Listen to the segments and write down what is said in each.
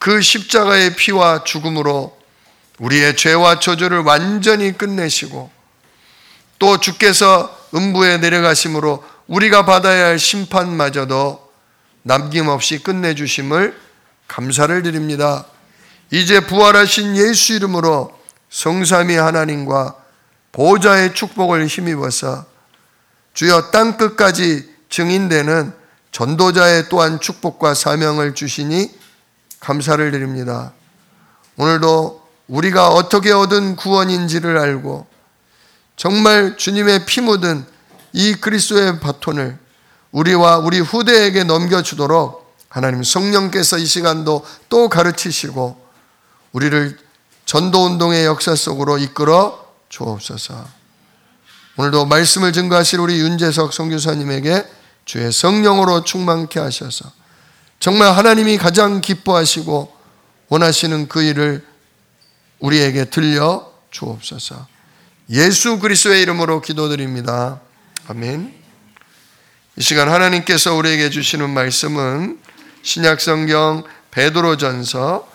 그 십자가의 피와 죽음으로 우리의 죄와 저주를 완전히 끝내시고 또 주께서 음부에 내려가심으로 우리가 받아야 할 심판마저도 남김없이 끝내주심을 감사를 드립니다. 이제 부활하신 예수 이름으로 성삼위 하나님과 보좌의 축복을 힘입어서 주여 땅끝까지 증인되는 전도자의 또한 축복과 사명을 주시니 감사를 드립니다. 오늘도 우리가 어떻게 얻은 구원인지를 알고 정말 주님의 피 묻은 이 그리스도의 바톤을 우리와 우리 후대에게 넘겨주도록 하나님 성령께서 이 시간도 또 가르치시고 우리를 전도운동의 역사 속으로 이끌어 주옵소서. 오늘도 말씀을 증거하실 우리 윤재석 선교사님에게 주의 성령으로 충만케 하셔서 정말 하나님이 가장 기뻐하시고 원하시는 그 일을 우리에게 들려 주옵소서. 예수 그리스도의 이름으로 기도드립니다. 아멘. 이 시간 하나님께서 우리에게 주시는 말씀은 신약성경 베드로전서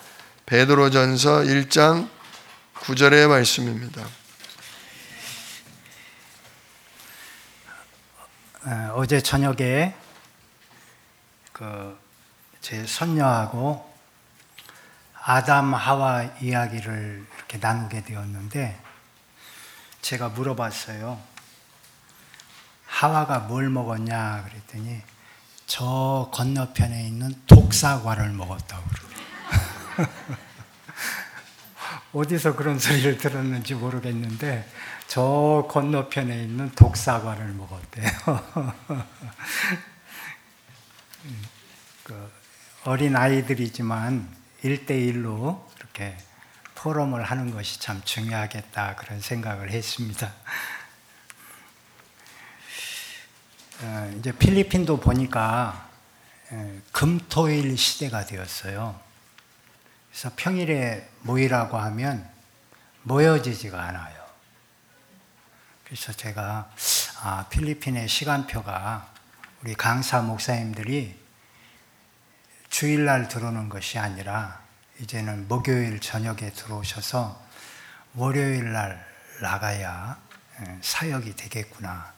1장 9절의 말씀입니다. 어제 저녁에 제 손녀하고 아담 하와 이야기를 이렇게 나누게 되었는데 제가 물어봤어요. 하와가 뭘 먹었냐 그랬더니 저 건너편에 있는 독사과를 먹었다고 그러더라고요. 어디서 그런 소리를 들었는지 모르겠는데 저 건너편에 있는 독사과를 먹었대요. 어린 아이들이지만 1대1로 이렇게 포럼을 하는 것이 참 중요하겠다 그런 생각을 했습니다. 이제 필리핀도 보니까 금토일 시대가 되었어요. 그래서 평일에 모이라고 하면 모여지지가 않아요. 그래서 제가 필리핀의 시간표가 우리 강사 목사님들이 주일날 들어오는 것이 아니라 이제는 목요일 저녁에 들어오셔서 월요일날 나가야 사역이 되겠구나.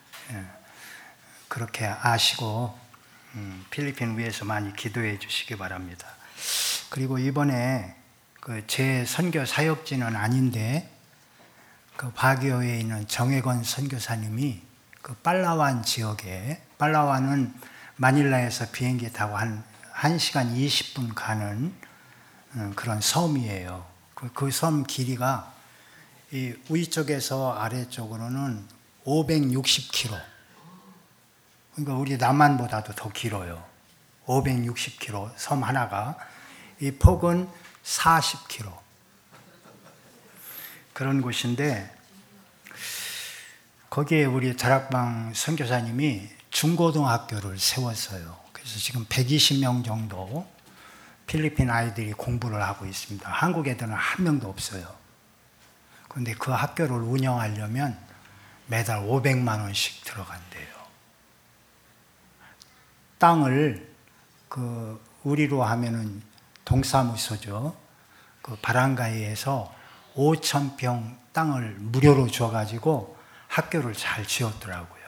그렇게 아시고 필리핀 위해서 많이 기도해 주시기 바랍니다. 그리고 이번에 제 선교 사역지는 아닌데 바기오에 있는 정혜건 선교사님이 빨라완 지역에, 빨라완은 마닐라에서 비행기 타고 한 1시간 20분 가는 그런 섬이에요. 그 섬 길이가 이 위쪽에서 아래쪽으로는 560km. 그러니까 우리 남한보다도 더 길어요. 560km 섬 하나가. 이 폭은 40km. 그런 곳인데 거기에 우리 다락방 선교사님이 중고등학교를 세웠어요. 그래서 지금 120명 정도 필리핀 아이들이 공부를 하고 있습니다. 한국 애들은 한 명도 없어요. 그런데 그 학교를 운영하려면 매달 500만 원씩 들어간대요. 땅을 우리로 하면은 동사무소죠. 바랑가이에서 5,000평 땅을 무료로 줘가지고 학교를 잘 지었더라고요.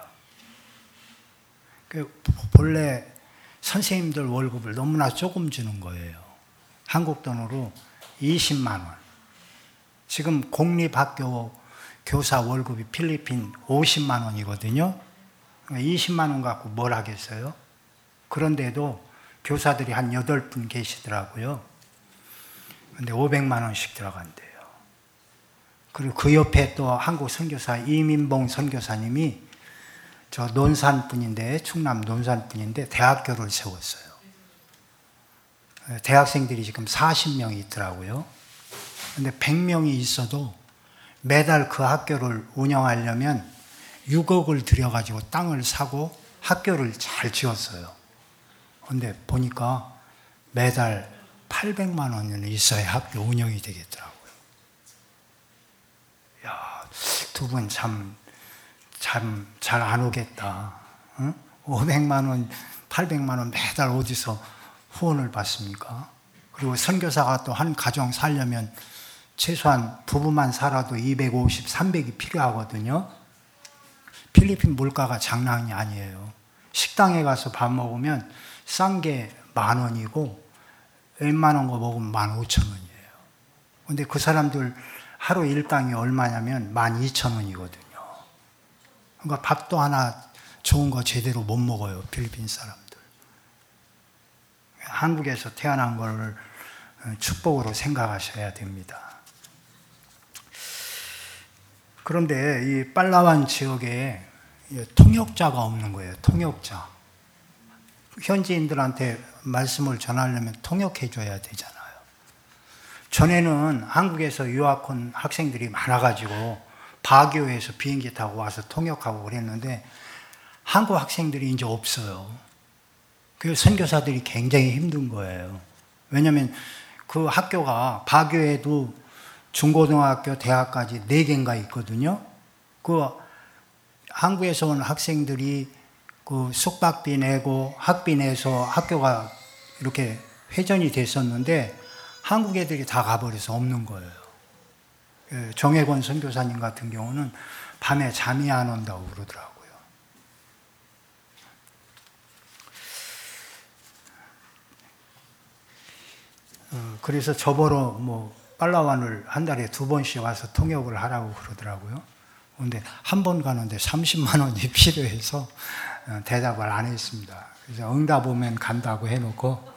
본래 선생님들 월급을 너무나 조금 주는 거예요. 한국 돈으로 20만 원. 지금 공립학교 교사 월급이 필리핀 50만 원이거든요. 20만 원 갖고 뭘 하겠어요? 그런데도 교사들이 한 8분 계시더라고요. 근데 500만 원씩 들어간대요. 그리고 그 옆에 또 한국 선교사 이민봉 선교사님이 저 논산분인데, 충남 논산분인데 대학교를 세웠어요. 대학생들이 지금 40명이 있더라고요. 근데 100명이 있어도 매달 그 학교를 운영하려면 6억을 들여가지고 땅을 사고 학교를 잘 지었어요. 근데 보니까 매달 800만 원은 있어야 학교 운영이 되겠더라고요. 야, 두 분 참 잘 안 오겠다. 응? 500만 원, 800만 원 매달 어디서 후원을 받습니까? 그리고 선교사가 또 한 가정 살려면 최소한 부부만 살아도 250, 300이 필요하거든요. 필리핀 물가가 장난이 아니에요. 식당에 가서 밥 먹으면 싼 게 10,000원이고 웬만한 거 먹으면 15,000원이에요. 근데 그 사람들 하루 일당이 얼마냐면 12,000원이거든요. 그러니까 밥도 하나 좋은 거 제대로 못 먹어요, 필리핀 사람들. 한국에서 태어난 걸 축복으로 생각하셔야 됩니다. 그런데 이 빨라완 지역에 통역자가 없는 거예요. 통역자. 현지인들한테 말씀을 전하려면 통역해 줘야 되잖아요. 전에는 한국에서 유학 온 학생들이 많아가지고 바교에서 비행기 타고 와서 통역하고 그랬는데 한국 학생들이 이제 없어요. 그래서 선교사들이 굉장히 힘든 거예요. 왜냐하면 그 학교가 바교에도 중고등학교, 대학까지 4개인가 있거든요. 그 한국에서 온 학생들이 그 숙박비 내고 학비 내서 학교가 이렇게 회전이 됐었는데 한국 애들이 다 가버려서 없는 거예요. 정혜권 선교사님 같은 경우는 밤에 잠이 안 온다고 그러더라고요. 그래서 저보러 뭐 빨라완을 한 달에 2번씩 와서 통역을 하라고 그러더라고요. 그런데 한 번 가는데 30만 원이 필요해서 대답을 안 했습니다. 그래서 응답 오면 간다고 해놓고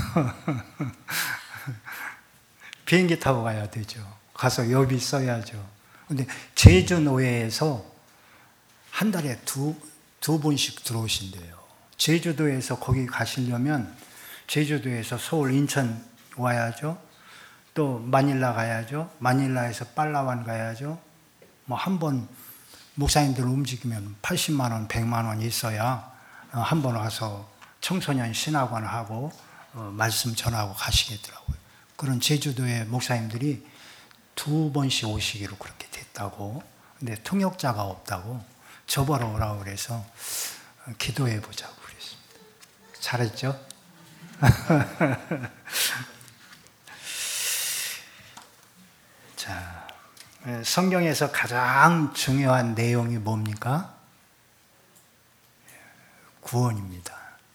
비행기 타고 가야 되죠. 가서 여비 써야죠. 근데 제주노예에서 한 달에 두 번씩 들어오신대요. 제주도에서 거기 가시려면 제주도에서 서울, 인천 와야죠. 또 마닐라 가야죠. 마닐라에서 빨라완 가야죠. 뭐 한 번 목사님들 움직이면 80만 원, 100만 원 있어야 한 번 와서 청소년 신학원 하고 말씀 전하고 가시겠더라고요. 그런 제주도의 목사님들이 2번씩 오시기로 그렇게 됐다고. 근데 통역자가 없다고 저보러 오라고 그래서 기도해 보자고 그랬습니다. 잘했죠? 자, 성경에서 가장 중요한 내용이 뭡니까? 구원입니다.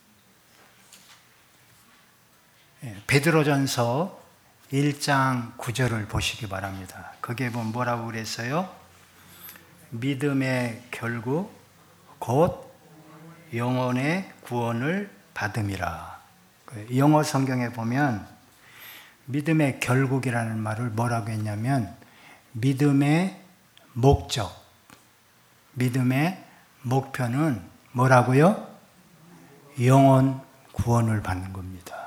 베드로전서 1장 9절을 보시기 바랍니다. 거기에 보면 뭐라고 그랬어요? 믿음의 결국 곧 영혼의 구원을 받음이라. 영어 성경에 보면 믿음의 결국이라는 말을 뭐라고 했냐면 믿음의 목적, 믿음의 목표는 뭐라고요? 영혼 구원을 받는 겁니다.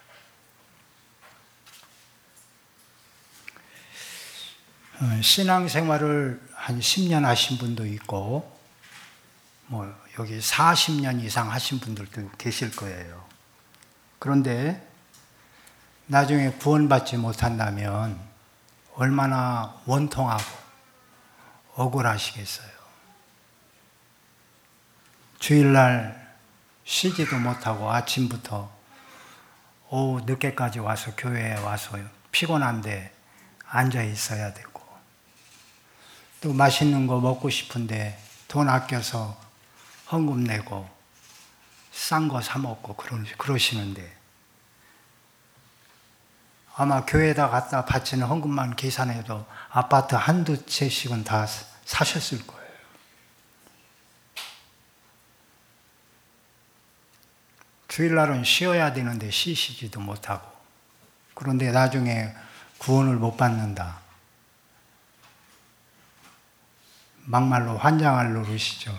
신앙생활을 한 10년 하신 분도 있고 뭐 여기 40년 이상 하신 분들도 계실 거예요. 그런데 나중에 구원받지 못한다면 얼마나 원통하고 억울하시겠어요. 주일날 쉬지도 못하고 아침부터 오후 늦게까지 와서 교회에 와서 피곤한데 앉아 있어야 되고 또 맛있는 거 먹고 싶은데 돈 아껴서 헌금 내고 싼 거 사 먹고 그러시는데 아마 교회에다 갖다 바치는 헌금만 계산해도 아파트 한두 채씩은 다 사셨을 거예요. 주일날은 쉬어야 되는데 쉬시지도 못하고 그런데 나중에 구원을 못 받는다. 막말로 환장할 노릇이죠.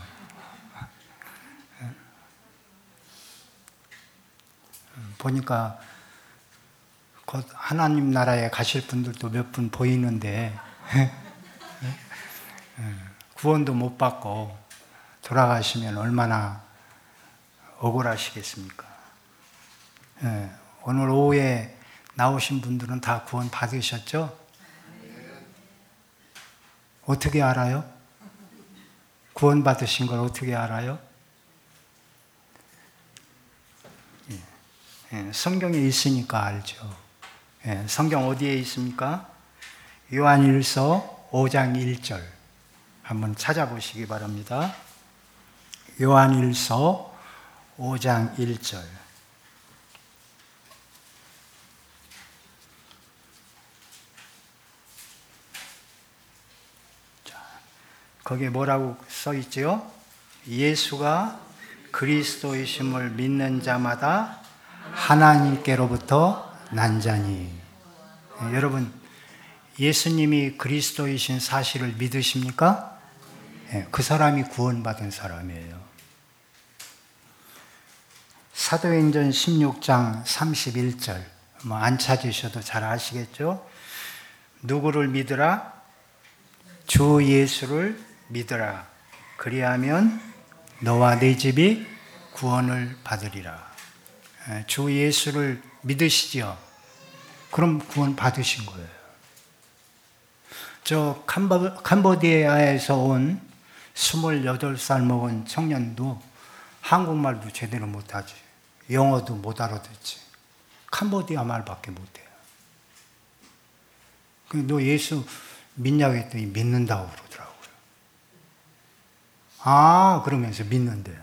보니까 곧 하나님 나라에 가실 분들도 몇 분 보이는데 구원도 못 받고 돌아가시면 얼마나 억울하시겠습니까? 오늘 오후에 나오신 분들은 다 구원 받으셨죠? 어떻게 알아요? 구원 받으신 걸 어떻게 알아요? 성경에 있으니까 알죠. 예, 성경 어디에 있습니까? 요한일서 5장 1절 한번 찾아보시기 바랍니다. 요한일서 5장 1절. 거기에 뭐라고 써 있죠? 예수가 그리스도이심을 믿는 자마다 하나님께로부터 난 자니. 여러분, 예수님이 그리스도이신 사실을 믿으십니까? 그 사람이 구원받은 사람이에요. 사도행전 16장 31절, 안 찾으셔도 잘 아시겠죠? 누구를 믿으라? 주 예수를 믿으라. 그리하면 너와 네 집이 구원을 받으리라. 주 예수를 믿으시죠? 그럼 구원 받으신 거예요. 저 캄보디아에서 온 28살 먹은 청년도 한국말도 제대로 못하지. 영어도 못 알아듣지. 캄보디아 말밖에 못해요. 너 예수 믿냐고 했더니 믿는다고 그러더라고요. 아, 그러면서 믿는데요.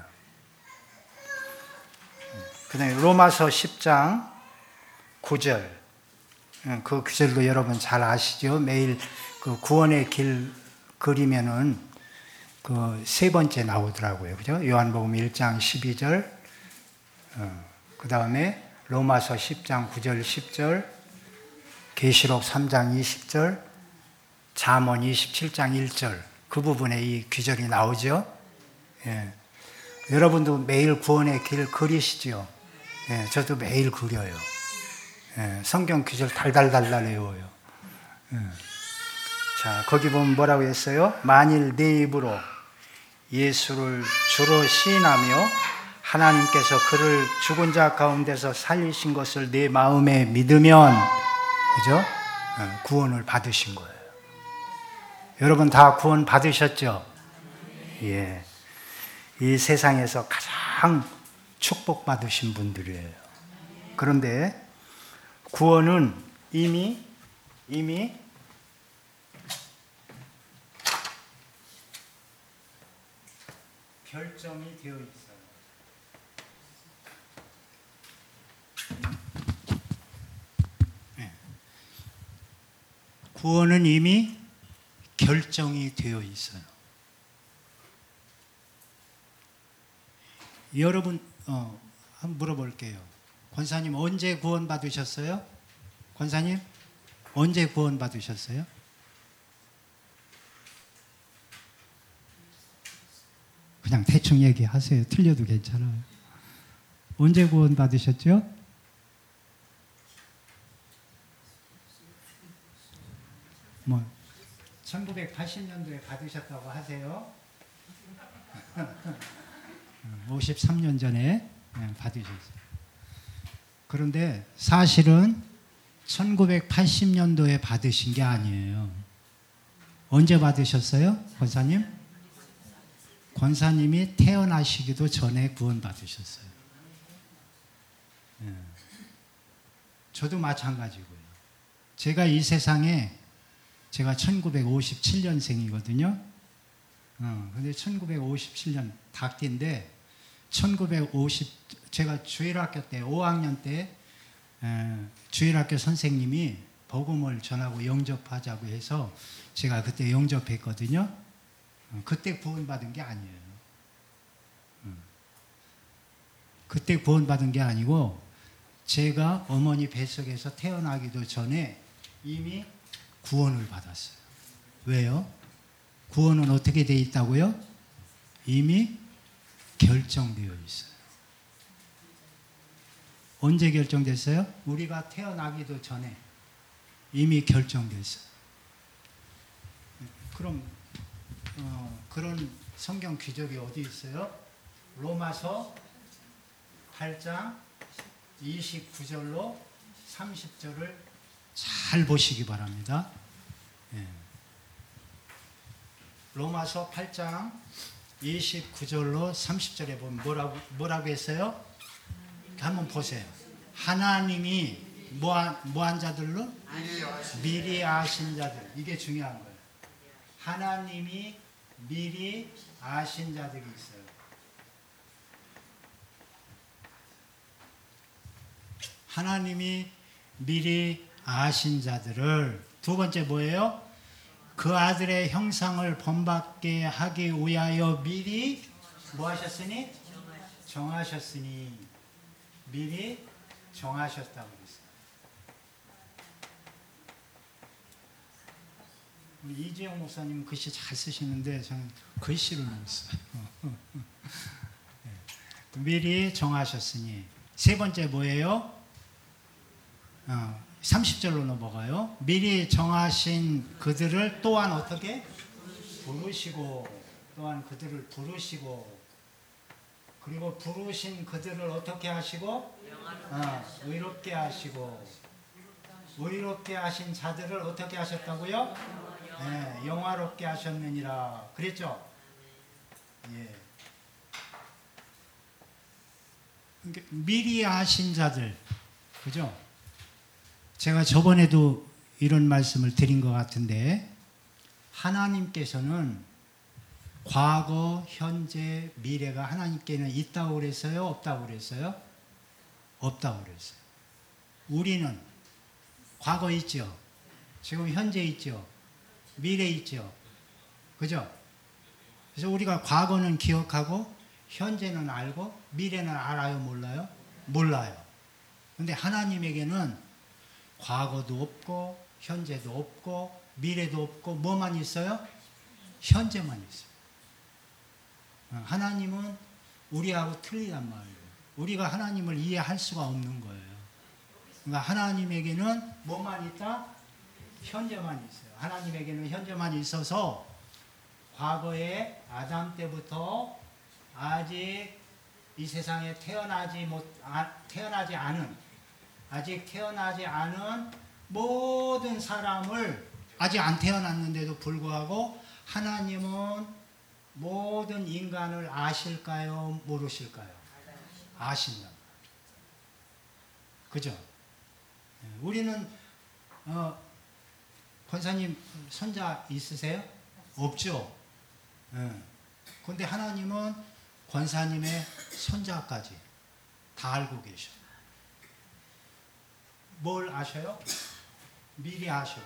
그 다음에 로마서 10장 9절. 그 구절도 여러분 잘 아시죠? 매일 그 구원의 길 그리면은 그 세 번째 나오더라고요. 그죠? 요한복음 1장 12절. 그 다음에 로마서 10장 9절 10절. 계시록 3장 20절. 잠언 27장 1절. 그 부분에 이 구절이 나오죠. 예. 여러분도 매일 구원의 길 그리시죠? 예, 저도 매일 그려요. 예, 성경 구절 달달달달 외워요. 예. 자, 거기 보면 뭐라고 했어요? 만일 내 입으로 예수를 주로 시인하며 하나님께서 그를 죽은 자 가운데서 살리신 것을 내 마음에 믿으면, 그죠? 예, 구원을 받으신 거예요. 여러분 다 구원 받으셨죠? 예. 이 세상에서 가장 축복받으신 분들이에요. 그런데 구원은 이미 결정이 되어 있어요. 네. 구원은 이미 결정이 되어 있어요. 여러분, 한번 물어볼게요. 권사님 언제 구원 받으셨어요? 권사님 언제 구원 받으셨어요? 그냥 대충 얘기하세요. 틀려도 괜찮아요. 언제 구원 받으셨죠? 뭐 1980년도에 받으셨다고 하세요. 53년 전에 받으셨어요. 그런데 사실은 1980년도에 받으신 게 아니에요. 언제 받으셨어요? 권사님? 권사님이 태어나시기도 전에 구원 받으셨어요. 저도 마찬가지고요. 제가 이 세상에 제가 1957년생이거든요. 근데 1957년 닭띠인데 제가 주일학교 때 5학년 때 주일학교 선생님이 복음을 전하고 영접하자고 해서 제가 그때 영접했거든요. 그때 구원받은 게 아니에요. 그때 구원받은 게 아니고 제가 어머니 뱃속에서 태어나기도 전에 이미 구원을 받았어요. 왜요? 구원은 어떻게 되어 있다고요? 이미 결정되어 있어요. 언제 결정됐어요? 우리가 태어나기도 전에 이미 결정됐어요. 그럼 그런 성경 기적이 어디 있어요? 로마서 8장 29절로 30절을 잘 보시기 바랍니다. 예. 로마서 8장 29절로 30절에 보면 뭐라고 했어요? 한번 보세요. 하나님이 뭐한 자들로? 미리 아신 미리 아신 자들. 이게 중요한 거예요. 하나님이 미리 아신 자들이 있어요. 하나님이 미리 아신 자들을 두 번째 뭐예요? 그 아들의 형상을 본받게 하기 위하여 미리 뭐 하셨으니? 정하셨으니. 미리 정하셨다고 그랬어요. 이재용 목사님 글씨 잘 쓰시는데 저는 글씨를 못 써요. 미리 정하셨으니. 세 번째 뭐예요? 30절로 넘어가요. 미리 정하신 그들을 또한 어떻게? 부르시고, 또한 그들을 부르시고, 그리고 부르신 그들을 어떻게 하시고? 의롭게 하시고, 의롭게 하신 자들을 어떻게 하셨다고요? 네, 영화롭게 하셨느니라. 그랬죠? 예. 미리 하신 자들, 그죠? 제가 저번에도 이런 말씀을 드린 것 같은데, 하나님께서는 과거, 현재, 미래가 하나님께는 있다고 그랬어요? 없다고 그랬어요? 없다고 그랬어요. 우리는 과거 있죠? 지금 현재 있죠? 미래 있죠? 그죠? 그래서 우리가 과거는 기억하고, 현재는 알고, 미래는 알아요? 몰라요? 몰라요. 근데 하나님에게는 과거도 없고 현재도 없고 미래도 없고 뭐만 있어요? 현재만 있어요. 하나님은 우리하고 틀리단 말이에요. 우리가 하나님을 이해할 수가 없는 거예요. 그러니까 하나님에게는 뭐만 있다? 현재만 있어요. 하나님에게는 현재만 있어서 과거에 아담 때부터 아직 이 세상에 아직 태어나지 않은 모든 사람을 아직 안 태어났는데도 불구하고 하나님은 모든 인간을 아실까요? 모르실까요? 아신다. 그죠? 우리는 권사님 손자 있으세요? 없죠? 그런데 하나님은 권사님의 손자까지 다 알고 계셔. 뭘 아셔요? 미리 아셔.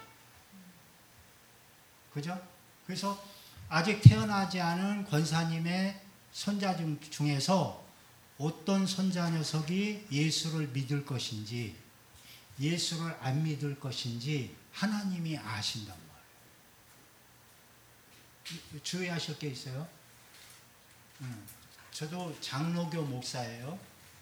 그죠? 그래서 아직 태어나지 않은 권사님의 손자 중에서 어떤 손자 녀석이 예수를 믿을 것인지, 예수를 안 믿을 것인지 하나님이 아신단 말이에요. 주의하실 게 있어요. 저도 장로교 목사예요.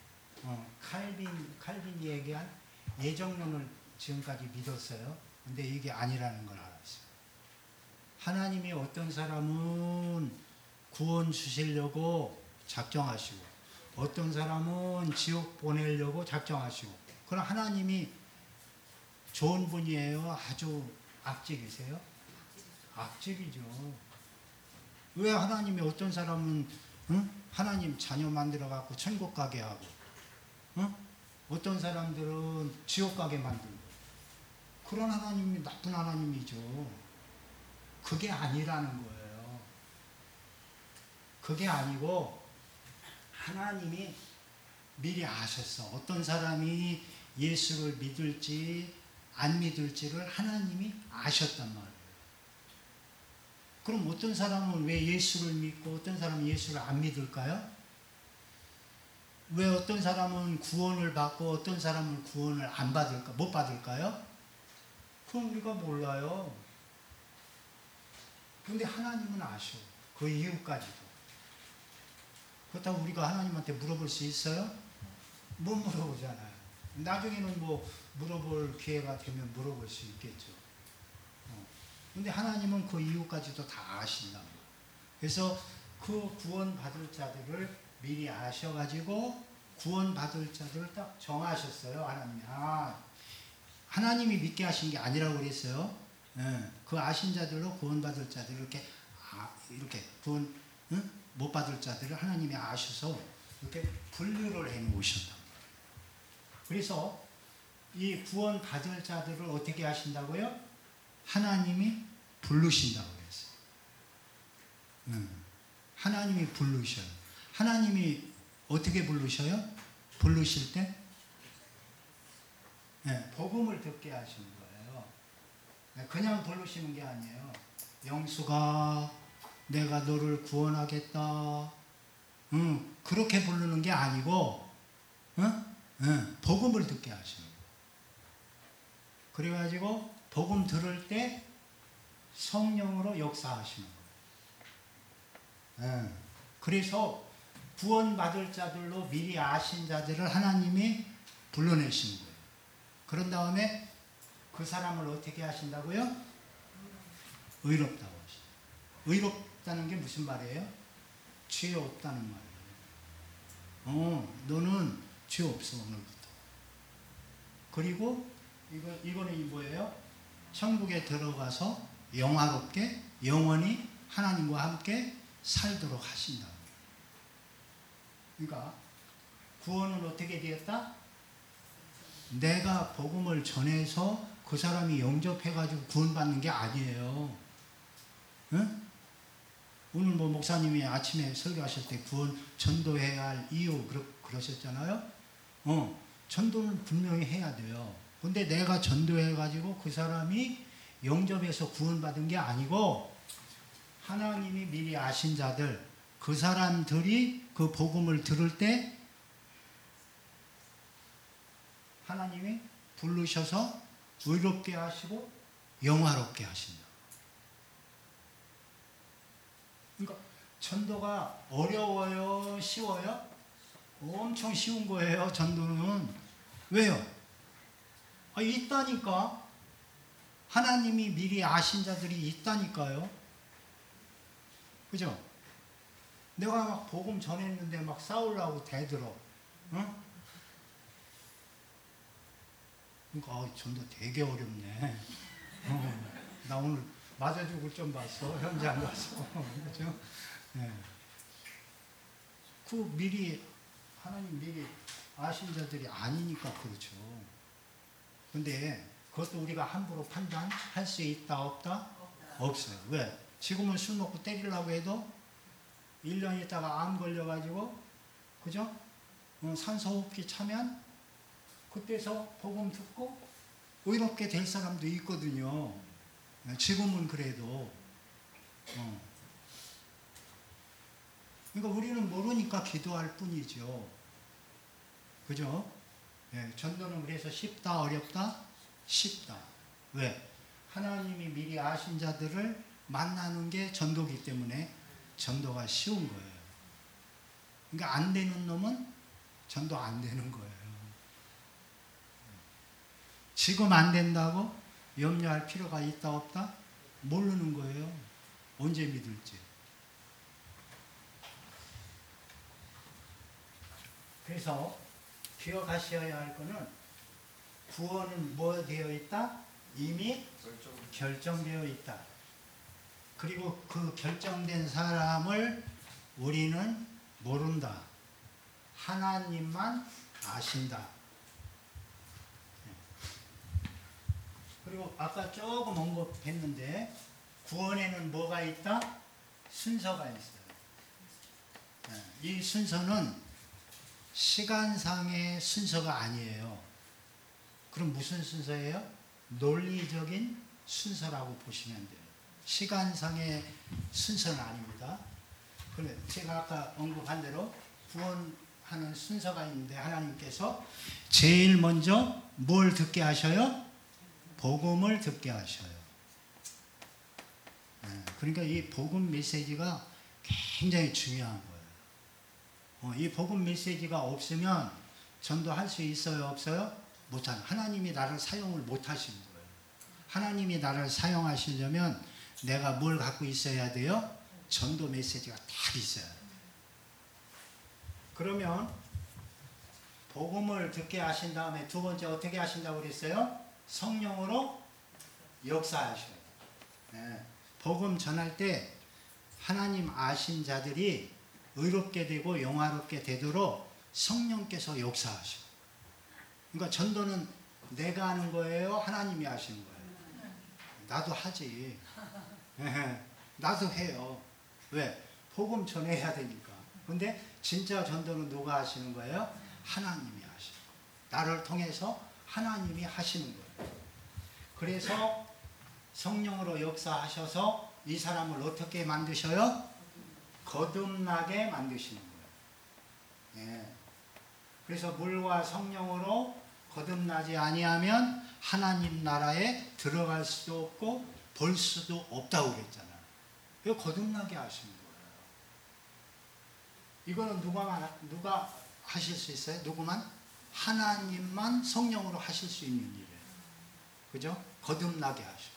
칼빈이 얘기한 예정론을 지금까지 믿었어요. 근데 이게 아니라는 걸 알았어요. 하나님이 어떤 사람은 구원 주시려고 작정하시고 어떤 사람은 지옥 보내려고 작정하시고, 그럼 하나님이 좋은 분이에요? 아주 악직이세요? 악직이죠. 왜 하나님이 어떤 사람은 하나님 자녀 만들어 갖고 천국 가게 하고 어떤 사람들은 지옥 가게 만들고, 그런 하나님이 나쁜 하나님이죠. 그게 아니라는 거예요. 그게 아니고 하나님이 미리 아셨어. 어떤 사람이 예수를 믿을지 안 믿을지를 하나님이 아셨단 말이에요. 그럼 어떤 사람은 왜 예수를 믿고 어떤 사람은 예수를 안 믿을까요? 왜 어떤 사람은 구원을 받고 어떤 사람은 구원을 안 받을까? 못 받을까요? 그건 우리가 몰라요. 그런데 하나님은 아셔. 그 이유까지도. 그렇다고 우리가 하나님한테 물어볼 수 있어요? 못 물어보잖아요. 나중에는 뭐 물어볼 기회가 되면 물어볼 수 있겠죠. 그런데 하나님은 그 이유까지도 다 아신단 말이에요. 그래서 그 구원받을 자들을 미리 아셔가지고 구원받을 자들을 딱 정하셨어요. 하나님이. 하나님이 믿게 하신 게 아니라고 그랬어요. 그 아신 자들로 구원받을 자들 이렇게 구원 못 받을 자들을 하나님이 아셔서 이렇게 분류를 해 놓으셨다. 그래서 이 구원 받을 자들을 어떻게 하신다고요? 하나님이 부르신다고 그랬어요. 하나님이 부르셔요. 하나님이 어떻게 부르셔요? 부르실 때 복음을 듣게 하시는 거예요. 그냥 부르시는 게 아니에요. 영수가 내가 너를 구원하겠다. 그렇게 부르는 게 아니고 복음을 듣게 하시는 거예요. 그래가지고 복음 들을 때 성령으로 역사하시는 거예요. 그래서 구원받을 자들로 미리 아신 자들을 하나님이 불러내시는 거예요. 그런 다음에 그 사람을 어떻게 하신다고요? 의롭다고 하시죠. 의롭다는 게 무슨 말이에요? 죄 없다는 말이에요. 너는 죄 없어 오늘부터. 그리고 이거는 뭐예요? 천국에 들어가서 영화롭게 영원히 하나님과 함께 살도록 하신다. 그러니까 구원은 어떻게 되었다? 내가 복음을 전해서 그 사람이 영접해가지고 구원받는 게 아니에요. 응? 오늘 뭐 목사님이 아침에 설교하실 때 구원 전도해야 할 이유 그러셨잖아요. 전도는 분명히 해야 돼요. 근데 내가 전도해가지고 그 사람이 영접해서 구원받은 게 아니고 하나님이 미리 아신 자들, 그 사람들이 그 복음을 들을 때 하나님이 부르셔서 의롭게 하시고 영화롭게 하신다. 그러니까 전도가 어려워요? 쉬워요? 엄청 쉬운 거예요, 전도는. 왜요? 있다니까. 하나님이 미리 아신 자들이 있다니까요. 그죠? 내가 막 복음 전했는데 막 싸우려고 대들어. 응? 그러니까 전도 되게 어렵네. 나 오늘 맞아 죽을 좀 봤어. 현장 가서. 그죠? 네. 하나님 미리 아신 자들이 아니니까 그렇죠. 근데 그것도 우리가 함부로 판단할 수 있다, 없다? 없어요. 왜? 지금은 술 먹고 때리려고 해도 1년 있다가 암 걸려가지고, 그죠? 산소호흡기 차면 그때서 복음 듣고 의롭게 될 사람도 있거든요. 지금은 그래도. 그러니까 우리는 모르니까 기도할 뿐이죠. 그죠? 전도는 그래서 쉽다, 어렵다? 쉽다. 왜? 하나님이 미리 아신 자들을 만나는 게 전도기 때문에 전도가 쉬운 거예요. 그러니까 안 되는 놈은 전도 안 되는 거예요. 지금 안 된다고 염려할 필요가 있다, 없다? 모르는 거예요. 언제 믿을지. 그래서 기억하셔야 할 거는 구원은 뭐 되어 있다? 이미 결정되어 있다. 그리고 그 결정된 사람을 우리는 모른다. 하나님만 아신다. 그리고 아까 조금 언급했는데 구원에는 뭐가 있다? 순서가 있어요. 이 순서는 시간상의 순서가 아니에요. 그럼 무슨 순서예요? 논리적인 순서라고 보시면 돼요. 시간상의 순서는 아닙니다. 그래, 제가 아까 언급한 대로 구원하는 순서가 있는데 하나님께서 제일 먼저 뭘 듣게 하셔요? 복음을 듣게 하셔요. 그러니까 이 복음 메시지가 굉장히 중요한 거예요. 이 복음 메시지가 없으면 전도할 수 있어요? 없어요? 못하는. 하나님이 나를 사용을 못하시는 거예요. 하나님이 나를 사용하시려면 내가 뭘 갖고 있어야 돼요? 전도 메시지가 딱 있어야 돼요. 그러면 복음을 듣게 하신 다음에 두 번째 어떻게 하신다고 그랬어요? 성령으로 역사하셔요. 복음 전할 때 하나님 아신 자들이 의롭게 되고 영화롭게 되도록 성령께서 역사하셔요. 그러니까 전도는 내가 하는 거예요? 하나님이 하시는 거예요? 나도 하지. 나도 해요. 왜? 복음 전해야 되니까. 근데 진짜 전도는 누가 하시는 거예요? 하나님이 하시는 거예요. 나를 통해서 하나님이 하시는 거예요. 그래서 성령으로 역사하셔서 이 사람을 어떻게 만드셔요? 거듭나게 만드시는 거예요. 예. 그래서 물과 성령으로 거듭나지 아니하면 하나님 나라에 들어갈 수도 없고 볼 수도 없다고 그랬잖아요. 이거 거듭나게 하시는 거예요. 이거는 누가 하실 수 있어요? 누구만? 하나님만 성령으로 하실 수 있는 일이에요. 그죠? 거듭나게 하시고.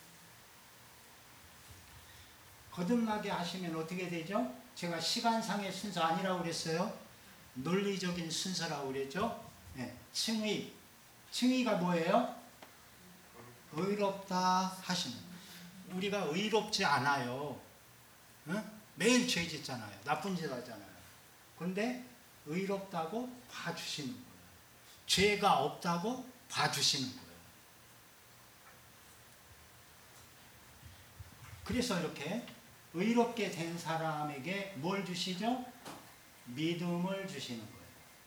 거듭나게 하시면 어떻게 되죠? 제가 시간상의 순서 아니라고 그랬어요. 논리적인 순서라고 그랬죠. 네. 칭의. 칭의가 뭐예요? 의롭다 하시는. 우리가 의롭지 않아요. 응? 매일 죄 짓잖아요. 나쁜 짓 하잖아요. 그런데 의롭다고 봐주시는 거예요. 죄가 없다고 봐주시는 거예요. 그래서 이렇게 의롭게 된 사람에게 뭘 주시죠? 믿음을 주시는 거예요.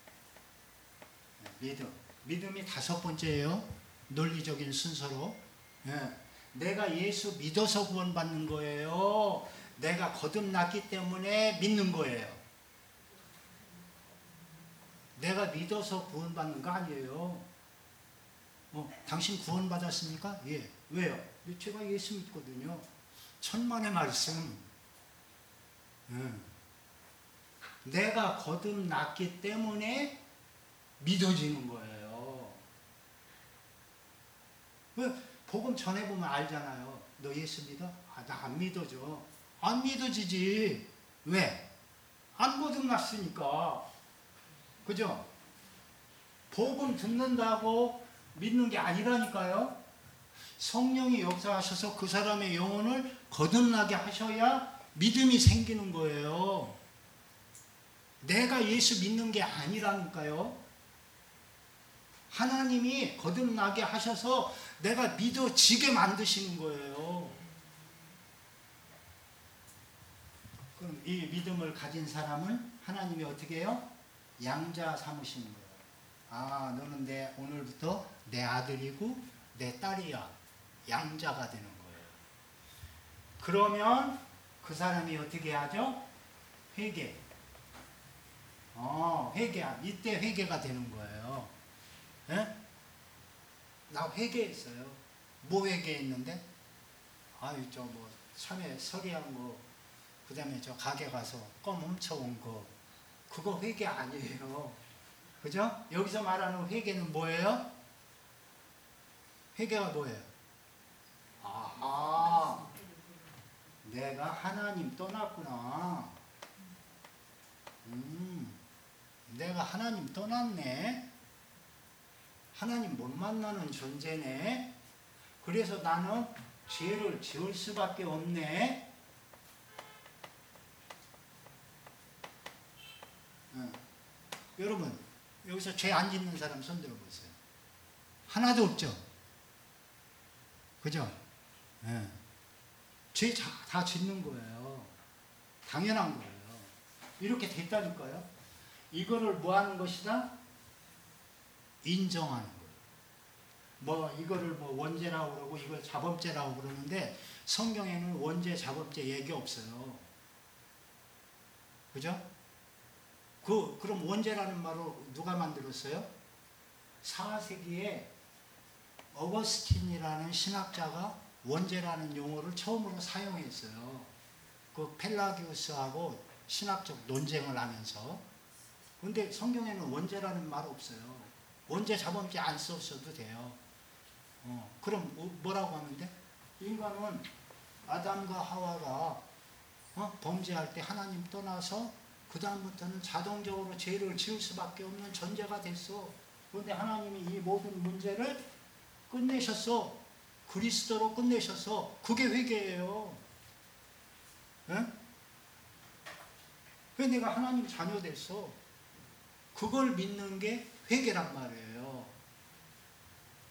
믿음. 믿음이 5번째예요. 논리적인 순서로. 내가 예수 믿어서 구원받는 거예요. 내가 거듭났기 때문에 믿는 거예요. 내가 믿어서 구원받는 거 아니에요. 당신 구원받았습니까? 예. 왜요? 제가 예수 믿거든요. 천만의 말씀. 내가 거듭났기 때문에 믿어지는 거예요. 왜? 복음 전해보면 알잖아요. 너 예수 믿어? 나 안 믿어져. 안 믿어지지. 왜? 안 거듭났으니까. 그죠? 복음 듣는다고 믿는 게 아니라니까요. 성령이 역사하셔서 그 사람의 영혼을 거듭나게 하셔야 믿음이 생기는 거예요. 내가 예수 믿는 게 아니라니까요. 하나님이 거듭나게 하셔서 내가 믿어지게 만드시는 거예요. 그럼 이 믿음을 가진 사람은 하나님이 어떻게 해요? 양자 삼으시는 거예요. 아, 너는 오늘부터 내 아들이고 내 딸이야. 양자가 되는 거예요. 그러면 그 사람이 어떻게 하죠? 회개. 이때 회개가 되는 거예요. 예? 나 회개했어요. 뭐 회개했는데? 참외 서리한 거, 그 다음에 저 가게 가서 껌 훔쳐온 거, 그거 회개 아니에요. 그죠? 여기서 말하는 회개는 뭐예요? 회개가 뭐예요? 내가 하나님 떠났구나. 내가 하나님 떠났네. 하나님 못 만나는 존재네. 그래서 나는 죄를 지을 수밖에 없네. 여러분, 여기서 죄 안 짓는 사람 손 들어보세요. 하나도 없죠? 그죠? 죄 다 짓는 거예요. 당연한 거예요. 이렇게 됐다니까요. 이거를 뭐 하는 것이다? 인정하는 거예요. 이거를 원죄라고 그러고 이걸 자범죄라고 그러는데 성경에는 원죄, 자범죄 얘기 없어요. 그죠? 그럼 원죄라는 말을 누가 만들었어요? 4세기에 어거스틴이라는 신학자가 원죄라는 용어를 처음으로 사용했어요. 그 펠라기우스하고 신학적 논쟁을 하면서. 근데 성경에는 원죄라는 말 없어요. 원죄, 자범죄 안 쓰셔도 돼요. 그럼 뭐라고 하면 돼? 인간은 아담과 하와가 범죄할 때 하나님 떠나서 그 다음부터는 자동적으로 죄를 지을 수밖에 없는 존재가 됐어. 그런데 하나님이 이 모든 문제를 끝내셨어. 그리스도로 끝내셨어. 그게 회개예요. 왜 내가 하나님 자녀 됐어? 그걸 믿는 게 회개란 말이에요.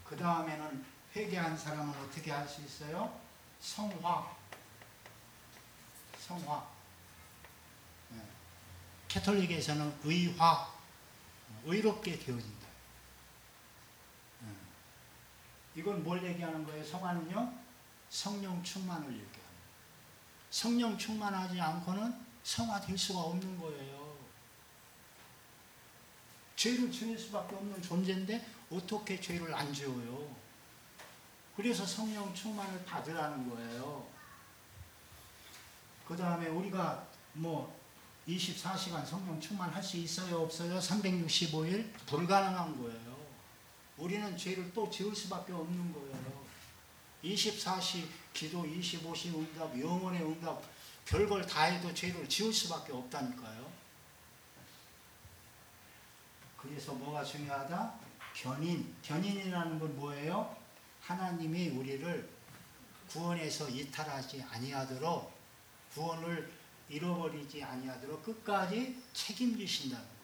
그 다음에는 회개한 사람은 어떻게 할 수 있어요? 성화. 네. 캐톨릭에서는 의화, 의롭게 되어진다. 네. 이건 뭘 얘기하는 거예요? 성화는요? 성령 충만을 얘기하는 거예요. 성령 충만하지 않고는 성화될 수가 없는 거예요. 죄를 지을 수밖에 없는 존재인데 어떻게 죄를 안 지어요? 그래서 성령 충만을 받으라는 거예요. 그 다음에 우리가 24시간 성령 충만할 수 있어요? 없어요? 365일? 불가능한 거예요. 우리는 죄를 또 지을 수밖에 없는 거예요. 24시 기도, 25시 응답, 영혼의 응답, 별걸 다 해도 죄를 지을 수밖에 없다니까요. 그래서 뭐가 중요하다? 견인이라는 건 뭐예요? 하나님이 우리를 구원에서 이탈하지 아니하도록, 구원을 잃어버리지 아니하도록 끝까지 책임지신다는 거예요.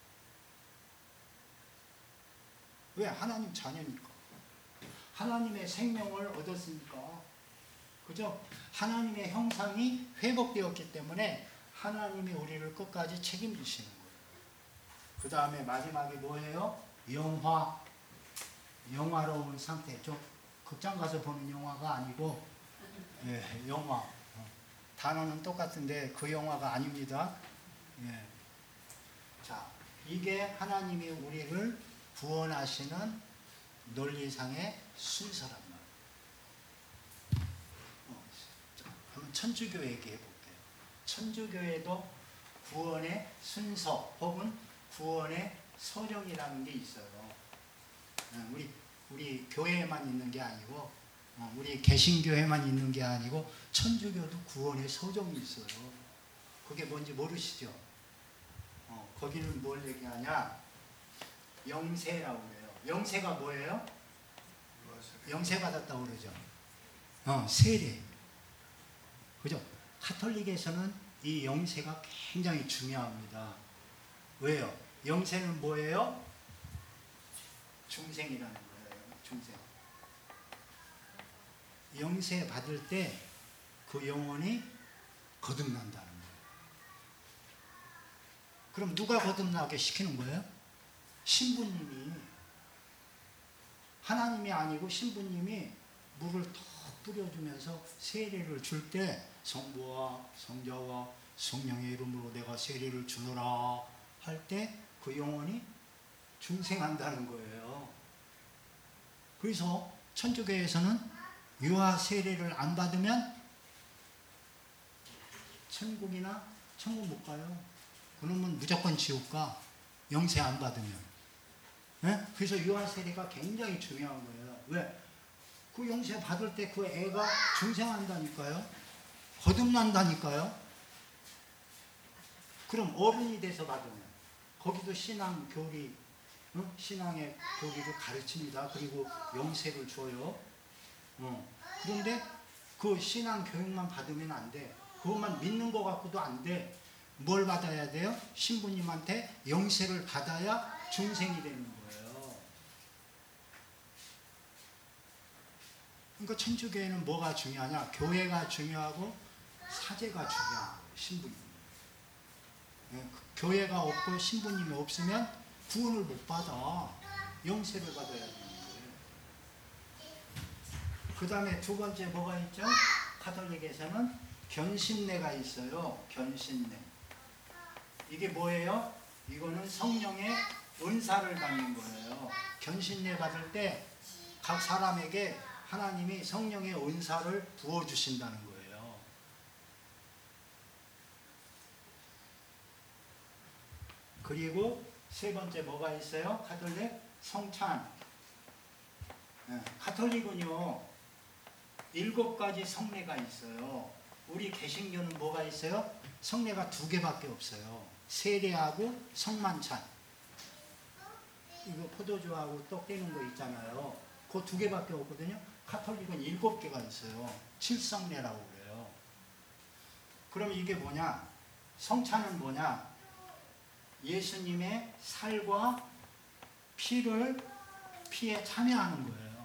왜? 하나님 자녀니까. 하나님의 생명을 얻었으니까. 그죠? 하나님의 형상이 회복되었기 때문에 하나님이 우리를 끝까지 책임지시는 거예요. 그 다음에 마지막에 뭐예요? 영화로운 상태. 좀 극장 가서 보는 영화가 아니고, 예, 영화. 단어는 똑같은데 그 영화가 아닙니다. 예. 자, 이게 하나님이 우리를 구원하시는 논리상의 순서란 말이에요. 한번 천주교 얘기해 볼게요. 천주교에도 구원의 순서 혹은 구원의 서정이라는 게 있어요. 우리 교회에만 있는 게 아니고, 우리 개신교회만 있는 게 아니고 천주교도 구원의 서정이 있어요. 그게 뭔지 모르시죠? 거기는 뭘 얘기하냐? 영세라고 그래요. 영세가 뭐예요? 영세 받았다고 그러죠. 세례. 그죠? 카톨릭에서는 이 영세가 굉장히 중요합니다. 왜요? 영세는 뭐예요? 중생이라는 거예요. 중생. 영세 받을 때 그 영혼이 거듭난다는 거예요. 그럼 누가 거듭나게 시키는 거예요? 신부님이. 하나님이 아니고 신부님이 물을 더 뿌려주면서 세례를 줄 때 성부와 성자와 성령의 이름으로 내가 세례를 주노라 할 때 그 영혼이 중생한다는 거예요. 그래서 천주교에서는 유아 세례를 안 받으면 천국이나 천국 못 가요. 그러면 무조건 지옥 가. 영세 안 받으면. 네? 그래서 유아 세례가 굉장히 중요한 거예요. 왜? 그 영세 받을 때 그 애가 중생한다니까요. 거듭난다니까요. 그럼 어른이 돼서 받으면 거기도 신앙 교리, 신앙의 교리를 가르칩니다. 그리고 영세를 줘요. 그런데 그 신앙 교육만 받으면 안 돼. 그것만 믿는 것 같고도 안 돼. 뭘 받아야 돼요? 신부님한테 영세를 받아야 중생이 되는 거예요. 그러니까 천주교회는 뭐가 중요하냐? 교회가 중요하고 사제가 중요한 거예요. 신부님. 교회가 없고 신부님이 없으면 구원을 못 받아. 영세를 받아야 되는 거예요. 그 다음에 두 번째 뭐가 있죠? 카톨릭에서는 견신례가 있어요. 견신례. 이게 뭐예요? 이거는 성령의 은사를 받는 거예요. 견신례 받을 때 각 사람에게 하나님이 성령의 은사를 부어주신다는 거예요. 그리고 세 번째 뭐가 있어요? 카톨릭? 성찬. 카톨릭은요 7가지 성례가 있어요. 우리 개신교는 뭐가 있어요? 성례가 2개밖에 없어요. 세례하고 성만찬. 이거 포도주하고 떡 떼는 거 있잖아요. 그 2개밖에 없거든요. 카톨릭은 7개가 있어요. 7성례라고 그래요. 그럼 이게 뭐냐? 성찬은 뭐냐? 예수님의 살과 피에 참여하는 거예요.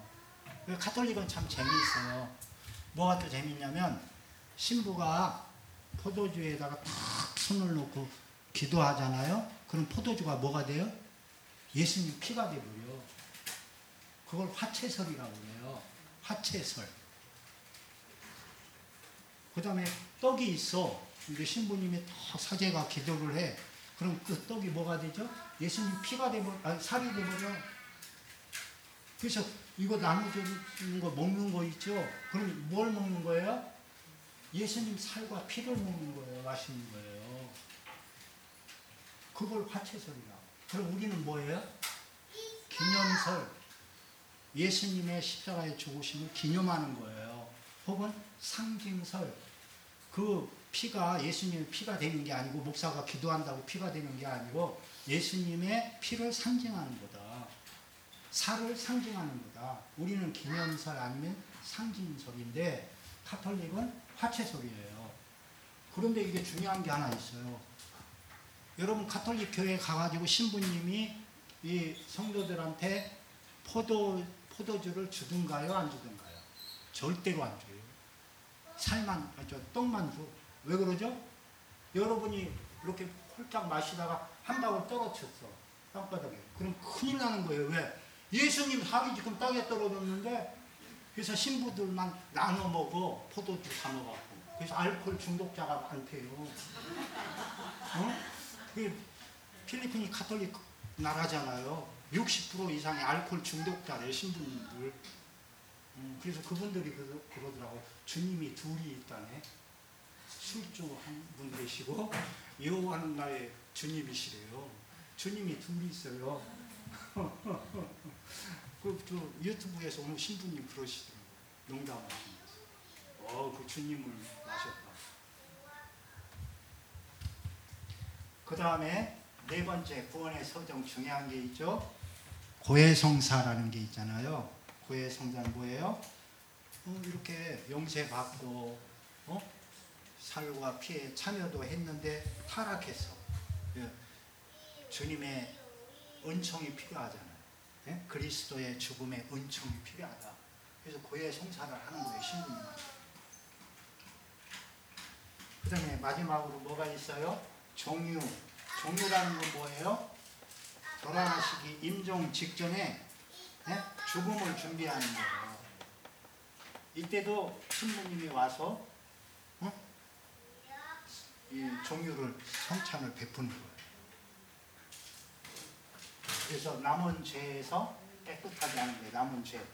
가톨릭은 참 재미있어요. 뭐가 또 재밌냐면 신부가 포도주에다가 탁 손을 놓고 기도하잖아요. 그럼 포도주가 뭐가 돼요? 예수님 피가 돼버려. 그걸 화채설이라고 해요. 화채설. 그 다음에 떡이 있어. 이제 신부님이 탁 사제가 기도를 해. 그럼 그 떡이 뭐가 되죠? 예수님 피가 돼버려. 아니, 살이 돼버려. 그래서 이거 나눠주는 거 먹는 거 있죠? 그럼 뭘 먹는 거예요? 예수님 살과 피를 먹는 거예요. 마시는 거예요. 그걸 화채설이라고. 그럼 우리는 뭐예요? 기념설. 예수님의 십자가의 죽으심을 기념하는 거예요. 혹은 상징설. 그 피가 예수님의 피가 되는 게 아니고 목사가 기도한다고 피가 되는 게 아니고 예수님의 피를 상징하는 거다. 살을 상징하는 거다. 우리는 기념설 아니면 상징설인데 가톨릭은 화채설이에요. 그런데 이게 중요한 게 하나 있어요. 여러분 가톨릭 교회에 가가지고 신부님이 이 성도들한테 포도주를 주든가요, 안 주든가요? 절대로 안 줘요. 떡만 줘. 왜 그러죠? 여러분이 이렇게 홀짝 마시다가 한 방울 떨어졌어. 땅바닥에. 그럼 큰일 나는 거예요. 왜? 예수님 살이 지금 땅에 떨어졌는데 그래서 신부들만 나눠 먹어. 포도주 다 먹었고. 그래서 알코올 중독자가 많대요. 어? 필리핀이 가톨릭 나라잖아요. 60% 이상의 알코올 중독자래요, 신부님들. 그래서 그분들이 그러더라고. 주님이 둘이 있다네. 술주한 분 계시고 여호와는 나의 주님이시래요. 주님이 둘이 있어요. 그 유튜브에서 오늘 신부님 그러시더라고요. 농담하시면서. 그 주님을 마셨다. 그 다음에 네 번째 구원의 서정 중요한 게 있죠. 고해성사라는 게 있잖아요. 고해성사는 뭐예요? 이렇게 용서받고 살과 피에 참여도 했는데 타락했어. 주님의 은총이 필요하잖아요. 예? 그리스도의 죽음의 은총이 필요하다. 그래서 고해성사를 하는 거예요. 신부님한테. 그 다음에 마지막으로 뭐가 있어요? 종유. 종유라는 건 뭐예요? 돌아가시기 임종 직전에 죽음을 준비하는 거예요. 이때도 신부님이 와서 이 종유를 성찬을 베푸는 거예요. 그래서 남은 죄에서 깨끗하게 하는 거예요. 남은 죄.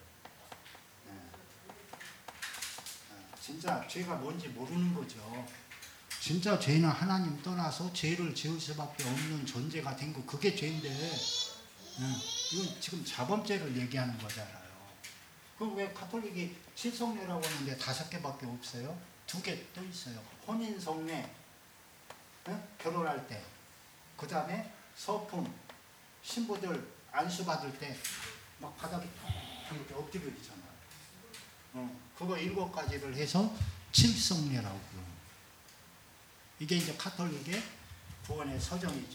진짜 죄가 뭔지 모르는 거죠. 진짜 죄는 하나님 떠나서 죄를 지을 수밖에 없는 존재가 된 거, 그게 죄인데, 이건 지금 자범죄를 얘기하는 거잖아요. 그럼 왜 가톨릭이 칠성례라고 하는데 5개밖에 없어요? 2개 또 있어요. 혼인성례, 결혼할 때, 그 다음에 서품, 신부들 안수받을 때 막 바닥에 이렇게 엎드려 있잖아요. 그거 7가지를 해서 칠성례라고 그래요. 이게 이제 가톨릭의 구원의 서정이죠.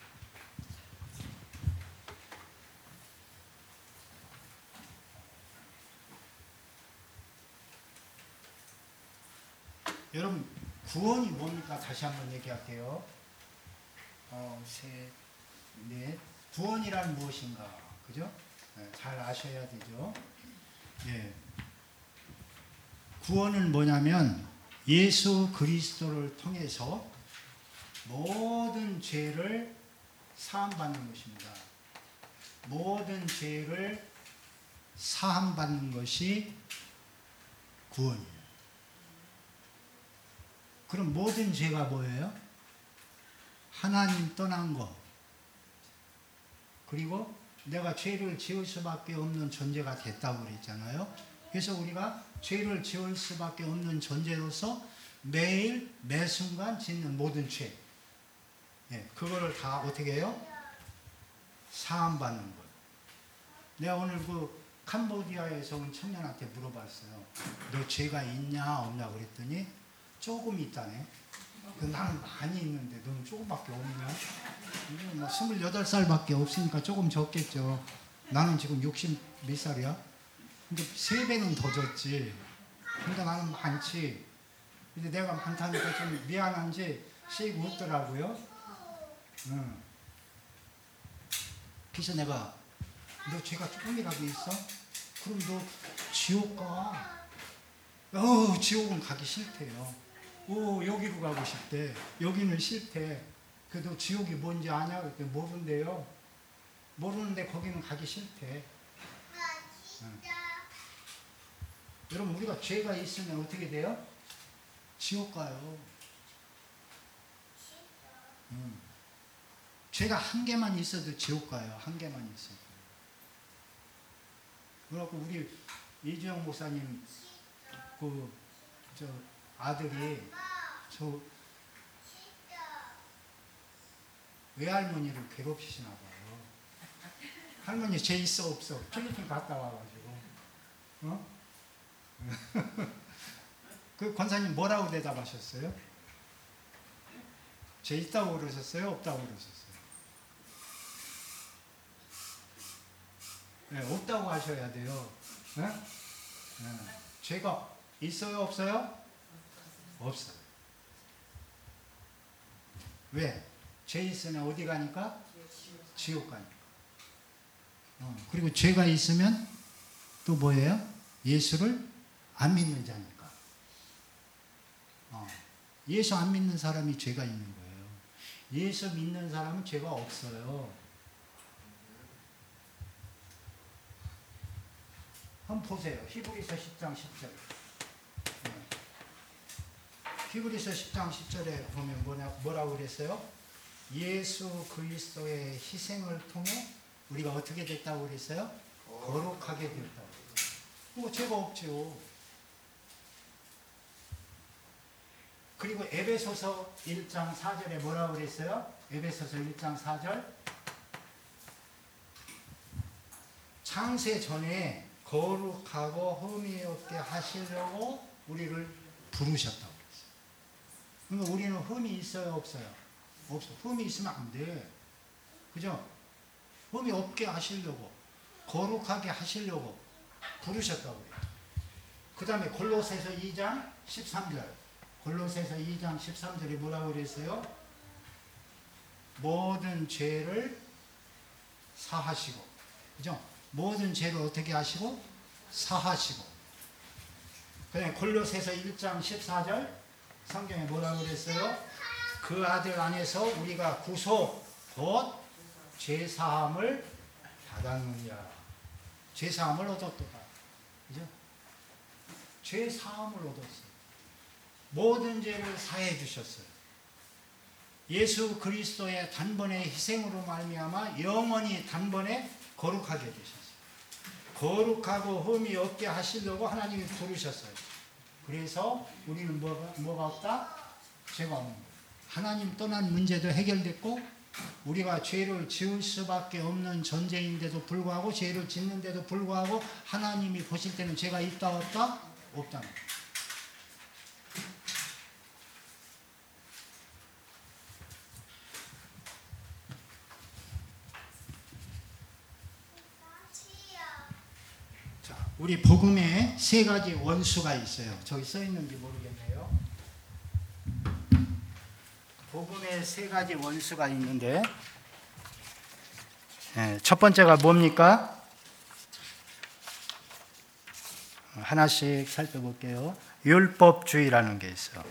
여러분, 구원이 뭡니까? 다시 한번 얘기할게요. 셋, 넷. 구원이란 무엇인가? 그죠? 잘 아셔야 되죠. 예. 구원은 뭐냐면 예수 그리스도를 통해서 모든 죄를 사함받는 것입니다. 모든 죄를 사함받는 것이 구원이에요. 그럼 모든 죄가 뭐예요? 하나님 떠난 것, 그리고 내가 죄를 지을 수밖에 없는 존재가 됐다고 그랬잖아요. 그래서 우리가 죄를 지을 수밖에 없는 존재로서 매일 매순간 짓는 모든 죄, 그거를 다 어떻게 해요? 사함받는 것. 내가 오늘 그 캄보디아에서 온 청년한테 물어봤어요. 너 죄가 있냐 없냐 그랬더니 조금 있다네. 나는 많이 있는데 너는 조금밖에 없냐? 뭐 28살밖에 없으니까 조금 적겠죠. 나는 지금 60 몇 살이야? 근데 3배는 더 줬지. 근데 나는 많지. 근데 내가 많다니까 좀 미안한지 씩 웃더라고요. 응. 그래서 내가 너 죄가 조금이라도 있어? 그럼 너 지옥 가. 지옥은 가기 싫대요. 여기로 가고 싶대. 여기는 싫대. 그래도 지옥이 뭔지 아냐? 그랬더니 모른대요. 모르는데 거기는 가기 싫대. 응. 여러분, 우리가 죄가 있으면 어떻게 돼요? 지옥 가요. 죄가 한 개만 있어도 지옥 가요. 한 개만 있어도. 그래갖고 우리 이주영 목사님 아들이 외할머니를 괴롭히시나 봐요. 할머니 죄 있어 없어? 필리핀 갔다 와가지고. 그 권사님 뭐라고 대답하셨어요? 죄 있다고 그러셨어요? 없다고 그러셨어요? 네, 없다고 하셔야 돼요. 네? 네. 죄가 있어요? 없어요? 없어요. 왜? 죄 있으면 어디 가니까? 지옥 가니까. 그리고 죄가 있으면 또 뭐예요? 예수를 안 믿는 자니까. 예수 안 믿는 사람이 죄가 있는 거예요. 예수 믿는 사람은 죄가 없어요. 한번 보세요. 히브리서 10장 10절. 히브리서 10장 10절에 보면 뭐라고 그랬어요? 예수 그리스도의 희생을 통해 우리가 어떻게 됐다고 그랬어요? 거룩하게 됐다고. 죄가 없죠. 그리고 에베소서 1장 4절에 뭐라고 그랬어요? 에베소서 1장 4절. 창세 전에 거룩하고 흠이 없게 하시려고 우리를 부르셨다고 그랬어요. 그러니까 우리는 흠이 있어요, 없어요? 없어. 흠이 있으면 안 돼. 그죠? 흠이 없게 하시려고, 거룩하게 하시려고 부르셨다고 그래요. 그 다음에 골로새서 2장 13절. 골로새서 2장 13절에 뭐라고 그랬어요? 모든 죄를 사하시고, 그죠? 모든 죄를 어떻게 하시고? 사하시고. 그다음에 골로새서 1장 14절 성경에 뭐라고 그랬어요? 그 아들 안에서 우리가 구속, 곧 죄사함을 받았느니라. 죄사함을 얻었도다. 그죠? 죄사함을 얻었어요. 모든 죄를 사해 주셨어요. 예수 그리스도의 단번의 희생으로 말미암아 영원히 단번에 거룩하게 되셨어요. 거룩하고 흠이 없게 하시려고 하나님이 부르셨어요. 그래서 우리는 뭐가 없다? 죄가 없는 거예요. 하나님 떠난 문제도 해결됐고, 우리가 죄를 지을 수밖에 없는 존재인데도 불구하고, 죄를 짓는데도 불구하고 하나님이 보실 때는 죄가 있다 없다? 없다는 거예요. 우리 복음에 3가지 원수가 있어요. 저기 써 있는지 모르겠네요. 복음에 3가지 원수가 있는데, 첫 번째가 뭡니까? 하나씩 살펴볼게요. 율법주의라는 게 있어요.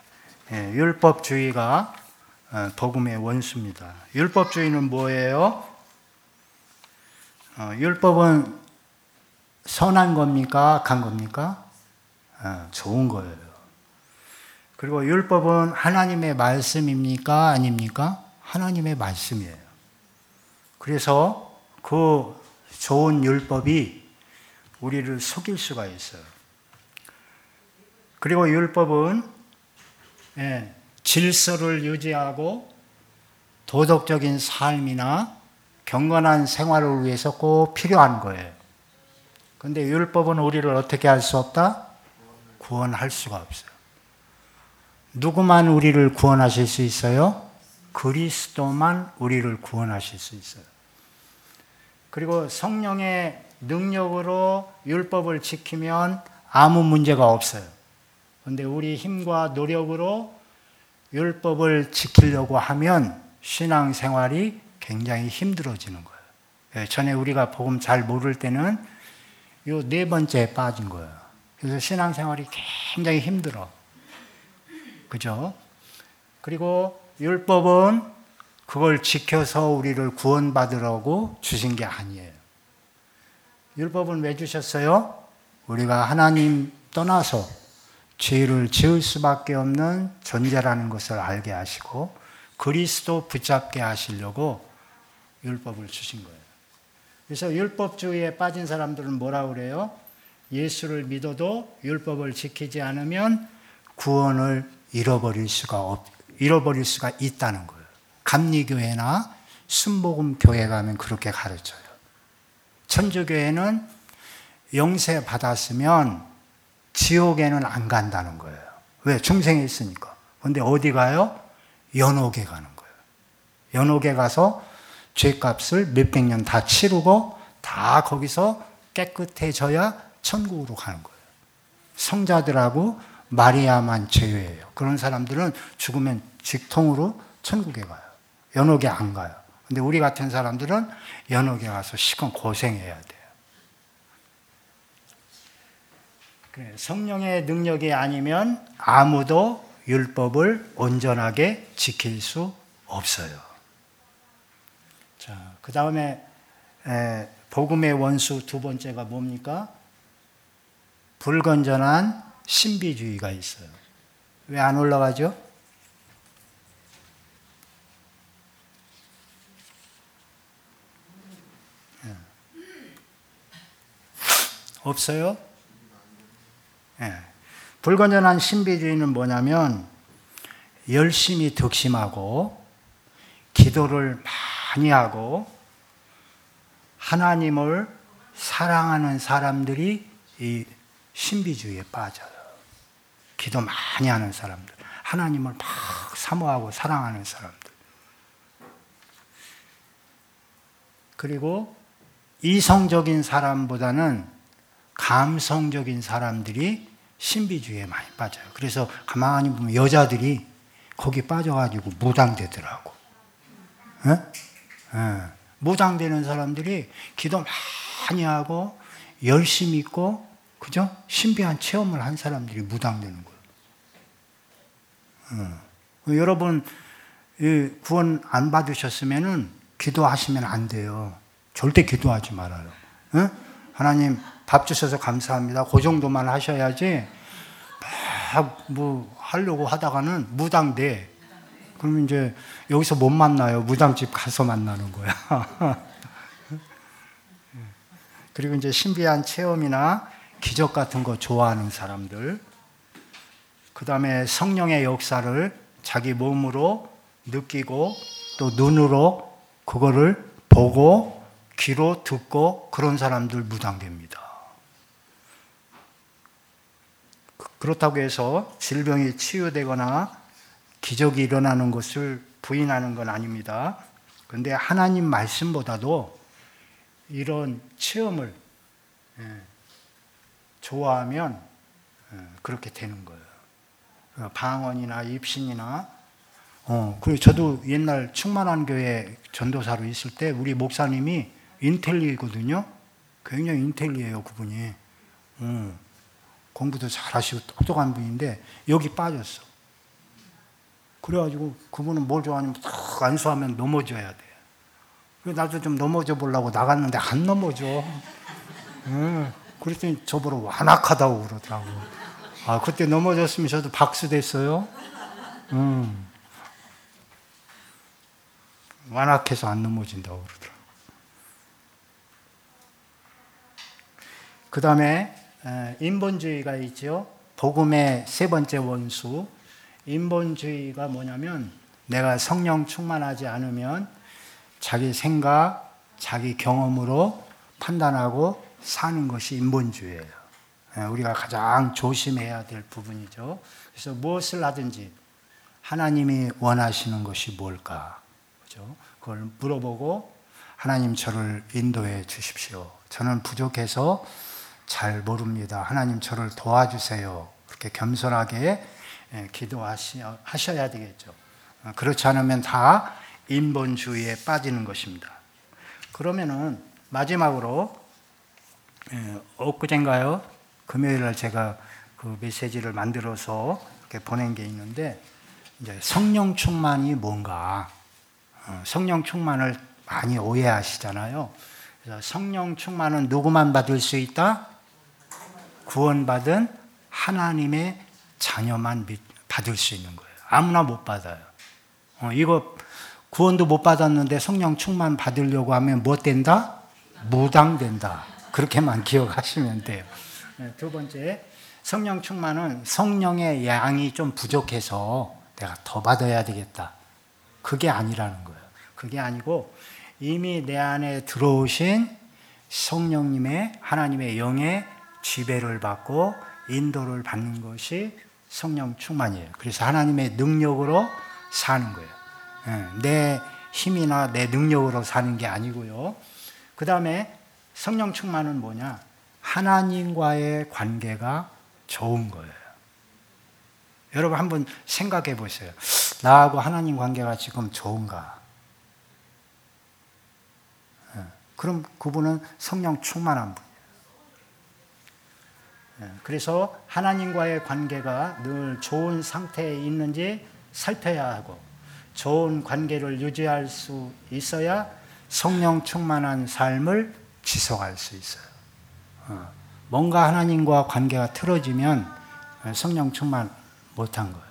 율법주의가 복음의 원수입니다. 율법주의는 뭐예요? 율법은 선한 겁니까? 악한 겁니까? 좋은 거예요. 그리고 율법은 하나님의 말씀입니까? 아닙니까? 하나님의 말씀이에요. 그래서 그 좋은 율법이 우리를 속일 수가 있어요. 그리고 율법은 질서를 유지하고 도덕적인 삶이나 경건한 생활을 위해서 꼭 필요한 거예요. 그런데 율법은 우리를 어떻게 할 수 없다? 구원할 수가 없어요. 누구만 우리를 구원하실 수 있어요? 그리스도만 우리를 구원하실 수 있어요. 그리고 성령의 능력으로 율법을 지키면 아무 문제가 없어요. 그런데 우리 힘과 노력으로 율법을 지키려고 하면 신앙생활이 굉장히 힘들어지는 거예요. 전에 우리가 복음 잘 모를 때는 요 네 번째에 빠진 거예요. 그래서 신앙생활이 굉장히 힘들어. 그죠? 그리고 율법은 그걸 지켜서 우리를 구원받으라고 주신 게 아니에요. 율법은 왜 주셨어요? 우리가 하나님 떠나서 죄를 지을 수밖에 없는 존재라는 것을 알게 하시고 그리스도 붙잡게 하시려고 율법을 주신 거예요. 그래서 율법주의에 빠진 사람들은 뭐라 그래요? 예수를 믿어도 율법을 지키지 않으면 구원을 잃어버릴 수가 있다는 거예요. 감리교회나 순복음교회 가면 그렇게 가르쳐요. 천주교회는 영세 받았으면 지옥에는 안 간다는 거예요. 왜? 중생에 있으니까. 그런데 어디 가요? 연옥에 가는 거예요. 연옥에 가서 죄값을 몇백 년 다 치르고 다 거기서 깨끗해져야 천국으로 가는 거예요. 성자들하고 마리아만 제외예요. 그런 사람들은 죽으면 직통으로 천국에 가요. 연옥에 안 가요. 근데 우리 같은 사람들은 연옥에 가서 시간 고생해야 돼요. 그래, 성령의 능력이 아니면 아무도 율법을 온전하게 지킬 수 없어요. 자, 그 다음에 복음의 원수 두 번째가 뭡니까? 불건전한 신비주의가 있어요. 왜 안 올라가죠? 없어요? 불건전한 신비주의는 뭐냐면 열심히 득심하고 기도를 많이 하고 하나님을 사랑하는 사람들이 이 신비주의에 빠져요. 기도 많이 하는 사람들, 하나님을 막 사모하고 사랑하는 사람들. 그리고 이성적인 사람보다는 감성적인 사람들이 신비주의에 많이 빠져요. 그래서 가만히 보면 여자들이 거기 빠져가지고 무당되더라고. 무당되는 사람들이 기도 많이 하고 열심히 있고, 그죠? 신비한 체험을 한 사람들이 무당되는 거예요. 여러분 구원 안 받으셨으면은 기도하시면 안 돼요. 절대 기도하지 말아요. 하나님 밥 주셔서 감사합니다. 그 정도만 하셔야지 막 뭐 하려고 하다가는 무당돼. 그러면 이제 여기서 못 만나요. 무당집 가서 만나는 거야. 그리고 이제 신비한 체험이나 기적 같은 거 좋아하는 사람들, 그 다음에 성령의 역사를 자기 몸으로 느끼고 또 눈으로 그거를 보고 귀로 듣고 그런 사람들 무당됩니다. 그렇다고 해서 질병이 치유되거나 기적이 일어나는 것을 부인하는 건 아닙니다. 그런데 하나님 말씀보다도 이런 체험을 좋아하면 그렇게 되는 거예요. 방언이나 입신이나 그리고 저도 옛날 충만한 교회 전도사로 있을 때 우리 목사님이 인텔리거든요. 굉장히 인텔리예요, 그분이. 공부도 잘하시고 똑똑한 분인데 여기 빠졌어. 그래가지고 그분은 뭘 좋아하냐면 탁 안수하면 넘어져야 돼. 그래서 나도 좀 넘어져 보려고 나갔는데 안 넘어져. 그랬더니 저보러 완악하다고 그러더라고. 아, 그때 넘어졌으면 저도 박수 됐어요. 완악해서 안 넘어진다고 그러더라고. 그 다음에 인본주의가 있죠. 복음의 세 번째 원수. 인본주의가 뭐냐면 내가 성령 충만하지 않으면 자기 생각, 자기 경험으로 판단하고 사는 것이 인본주의예요. 우리가 가장 조심해야 될 부분이죠. 그래서 무엇을 하든지 하나님이 원하시는 것이 뭘까? 그죠? 그걸 물어보고 하나님 저를 인도해 주십시오. 저는 부족해서 잘 모릅니다. 하나님 저를 도와주세요. 그렇게 겸손하게 기도하셔야 되겠죠. 그렇지 않으면 다 인본주의에 빠지는 것입니다. 그러면은 마지막으로 엊그젠가요? 금요일날 제가 그 메시지를 만들어서 이렇게 보낸 게 있는데, 이제 성령 충만이 뭔가, 성령 충만을 많이 오해하시잖아요. 그래서 성령 충만은 누구만 받을 수 있다? 구원받은 하나님의 자녀만 받을 수 있는 거예요. 아무나 못 받아요. 이거 구원도 못 받았는데 성령 충만 받으려고 하면 뭐 된다? 무당된다. 그렇게만 기억하시면 돼요. 두 번째, 성령 충만은 성령의 양이 좀 부족해서 내가 더 받아야 되겠다. 그게 아니라는 거예요. 그게 아니고 이미 내 안에 들어오신 성령님의, 하나님의 영의 지배를 받고 인도를 받는 것이 성령 충만이에요. 그래서 하나님의 능력으로 사는 거예요. 내 힘이나 내 능력으로 사는 게 아니고요. 그 다음에 성령 충만은 뭐냐? 하나님과의 관계가 좋은 거예요. 여러분 한번 생각해 보세요. 나하고 하나님 관계가 지금 좋은가? 그럼 그분은 성령 충만한 분이에요. 그래서 하나님과의 관계가 늘 좋은 상태에 있는지 살펴야 하고, 좋은 관계를 유지할 수 있어야 성령 충만한 삶을 지속할 수 있어요. 뭔가 하나님과 관계가 틀어지면 성령 충만 못한 거예요.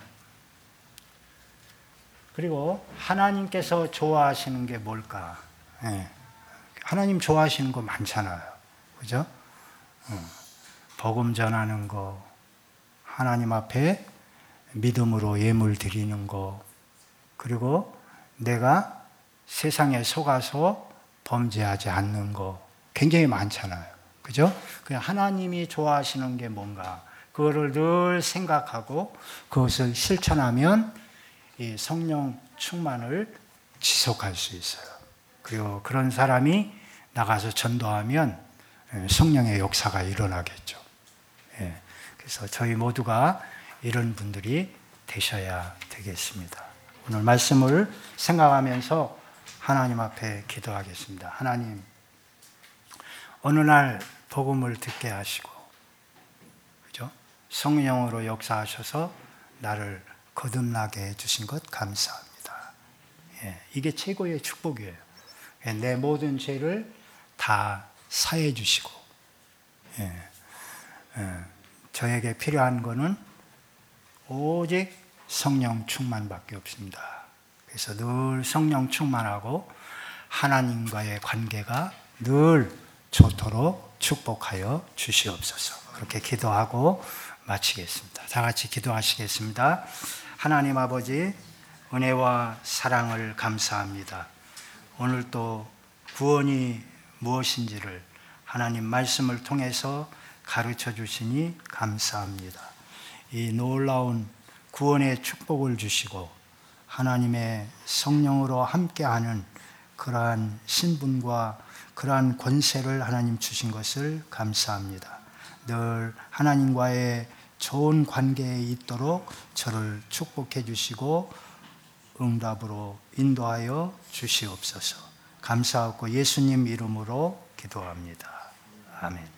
그리고 하나님께서 좋아하시는 게 뭘까? 하나님 좋아하시는 거 많잖아요. 그죠? 복음 전하는 거, 하나님 앞에 믿음으로 예물 드리는 거, 그리고 내가 세상에 속아서 범죄하지 않는 거 굉장히 많잖아요. 그죠? 그냥 하나님이 좋아하시는 게 뭔가, 그거를 늘 생각하고 그것을 실천하면 이 성령 충만을 지속할 수 있어요. 그리고 그런 사람이 나가서 전도하면 성령의 역사가 일어나겠죠. 그래서 저희 모두가 이런 분들이 되셔야 되겠습니다. 오늘 말씀을 생각하면서 하나님 앞에 기도하겠습니다. 하나님, 어느 날 복음을 듣게 하시고, 그죠? 성령으로 역사하셔서 나를 거듭나게 해주신 것 감사합니다. 이게 최고의 축복이에요. 내 모든 죄를 다 사해 주시고, 저에게 필요한 거는 오직 성령 충만밖에 없습니다. 그래서 늘 성령 충만하고 하나님과의 관계가 늘 좋도록 축복하여 주시옵소서. 그렇게 기도하고 마치겠습니다. 다 같이 기도하시겠습니다. 하나님 아버지, 은혜와 사랑을 감사합니다. 오늘 또 구원이 무엇인지를 하나님 말씀을 통해서 가르쳐 주시니 감사합니다. 이 놀라운 구원의 축복을 주시고 하나님의 성령으로 함께하는 그러한 신분과 그러한 권세를 하나님 주신 것을 감사합니다. 늘 하나님과의 좋은 관계에 있도록 저를 축복해 주시고 응답으로 인도하여 주시옵소서. 감사하고 예수님 이름으로 기도합니다. 아멘.